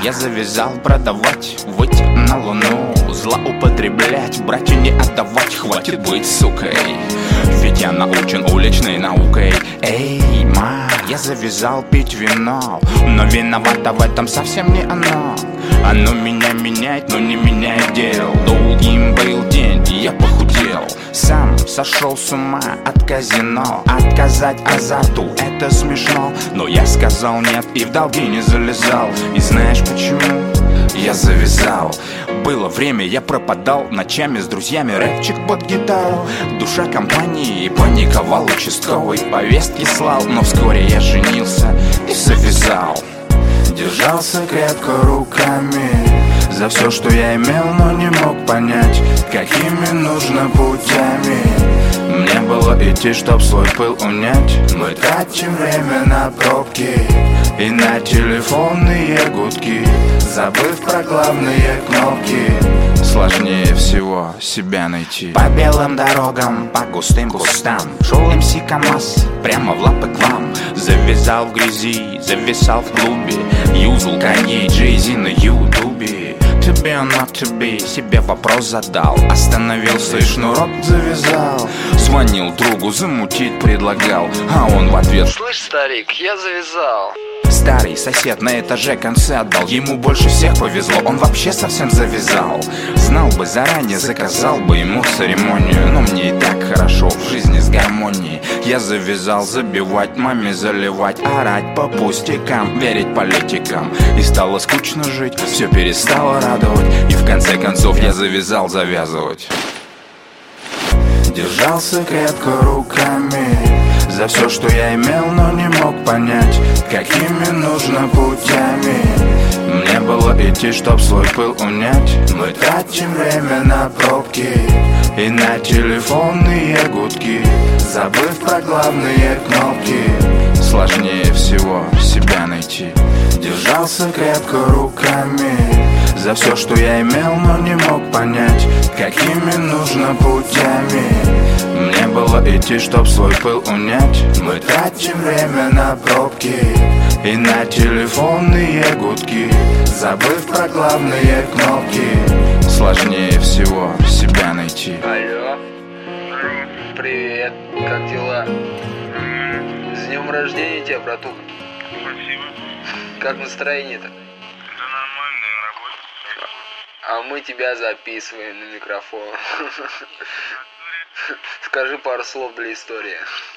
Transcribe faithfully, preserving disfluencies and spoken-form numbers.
Я завязал продавать, выйти на луну, злоупотреблять, брать и не отдавать. Хватит быть сукой, ведь я научен уличной наукой. Эй, ма, я завязал пить вино, но виновата в этом совсем не оно. Оно меня меняет, но не меняет дел. Долгим был день, и я похудел. Сам сошел с ума от казино. Отказать азарту — это смешно, но я сказал нет и в долги не залезал. И знаешь почему? Я завязал. Было время, я пропадал ночами с друзьями, рэпчик под гитару. Душа компании, паниковал участковый, повестки слал, но вскоре я женился и завязал. Держался крепко руками за все, что я имел, но не мог понять, какими нужно путями мне было идти, чтоб свой пыл унять. Мы тратим время на пробки и на телефонные гудки, забыв про главные кнопки. Сложнее всего себя найти. По белым дорогам, по густым кустам шел эм си КамАЗ прямо в лапы к вам. Завязал в грязи, зависал в клубе, юзал Канье, Джей-Зи на ютубе. To be or not to be, себе вопрос задал. Остановился и шнурок завязал. Звонил другу, замутить предлагал, а он в ответ: слышь, старик, я завязал. Старый сосед на этаже концы отдал. Ему больше всех повезло, он вообще совсем завязал. Знал бы заранее, заказал бы ему церемонию. Но мне и так хорошо в жизни с гармонией. Я завязал забивать, маме заливать, орать по пустякам, верить политикам. И стало скучно жить, все перестало радовать. И в конце концов я завязал завязывать. Держался крепко руками за все, что я имел, но не мог понять, какими нужно путями мне было идти, чтоб свой пыл унять. Мы тратим время на пробки и на телефонные гудки, забыв про главные кнопки. Сложнее всего себя найти. Держался крепко руками за все, что я имел, но не мог понять, какими нужно путями мне было идти, чтоб свой пыл унять. Мы тратим время на пробки и на телефонные гудки, забыв про главные кнопки. Сложнее всего себя найти. Алло, привет, как дела? С днем рождения тебя, братух. Спасибо. Как настроение-то? Да нормально, на работе. А мы тебя записываем на микрофон. Скажи пару слов для истории.